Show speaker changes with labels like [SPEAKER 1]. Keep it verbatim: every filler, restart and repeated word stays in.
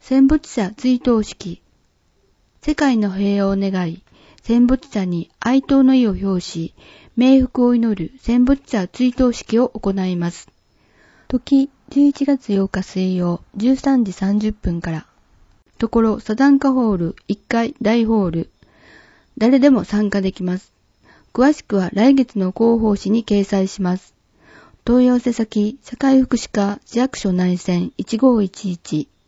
[SPEAKER 1] 戦没者追悼式。世界の平和を願い、戦没者に哀悼の意を表し、冥福を祈る戦没者追悼式を行います。時、じゅういちがつようか水曜、じゅうさんじさんじゅっぷんから。ところ、サザンカホールいっかい大ホール。誰でも参加できます。詳しくは来月の広報誌に掲載します。問い合わせ先、社会福祉課市役所内線いちごーいちいち。